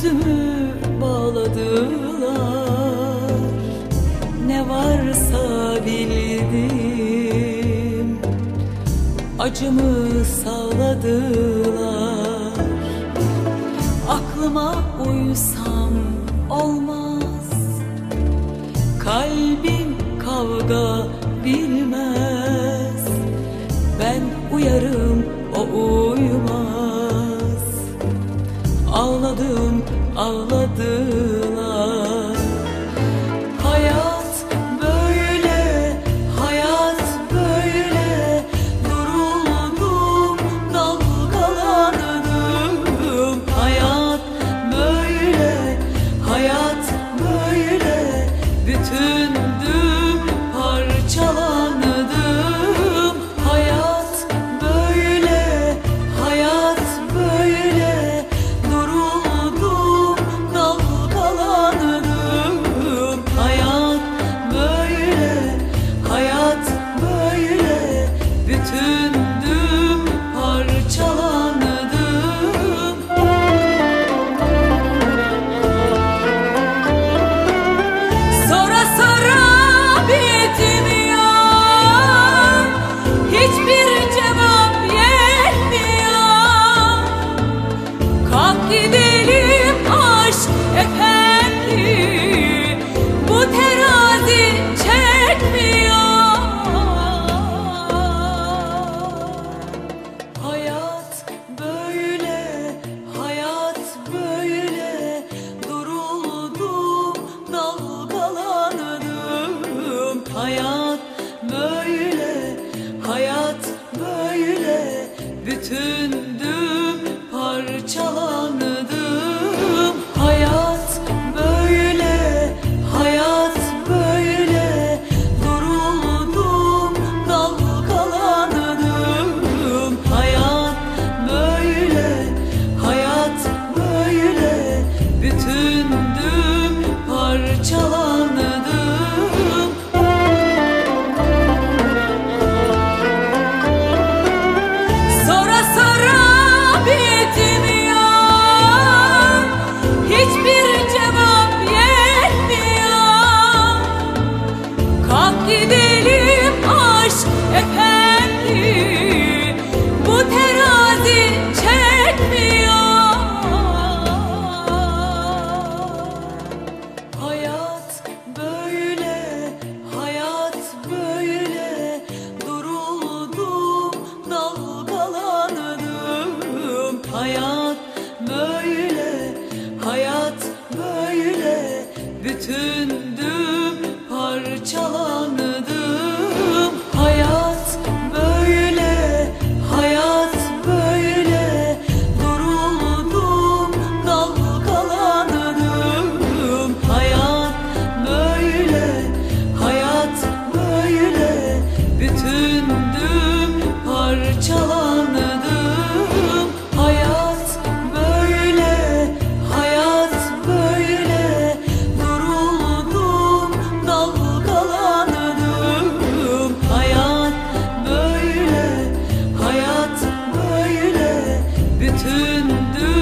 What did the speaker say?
Gözümü bağladılar, ne varsa bildim, acımı sağladılar. Aklıma uysam olmaz, kalbim kavga bilmez. Ben uyarım, o uymaz. Ağladım, ağladılar. Hayat böyle, hayat böyle. Duruldum, dalgalandım. Hayat böyle, hayat böyle. Bütündüm, parçalandım. Hayat böyle, hayat böyle. Duruldum, dalgalandım. Hayat böyle, hayat böyle. Bütündüm, parçalandım. Sonra sonra bitmiyor, hiçbir cevap yetmiyor. Kalk gidelim aşk efendi, bu terazi çekmiyor. Hayat böyle, hayat böyle. Duruldum, dalgalandım. Hayat böyle, hayat böyle. Bütündüm, parçalandım. Hayat böyle, hayat böyle. Duruldum, dalgalandım. Hayat böyle, hayat böyle. Bütündüm, parçalandım. Sonra sonra bitmiyor, hiçbir cevap yetmiyor. Kalk gidelim aşk efendi, bu terazi çekmiyor. Hayat böyle, hayat böyle. Duruldum, dalgalandım. Hayat böyle, hayat böyle. Bütündüm, parçalandım. Hayat böyle, hayat böyle. Duruldum, dalgalandım. Hayat böyle, hayat böyle. Bütündüm, parçalandım. Hayat böyle, hayat böyle. Duruldum, dalgalandım. Hayat böyle, hayat böyle. Bütündüm,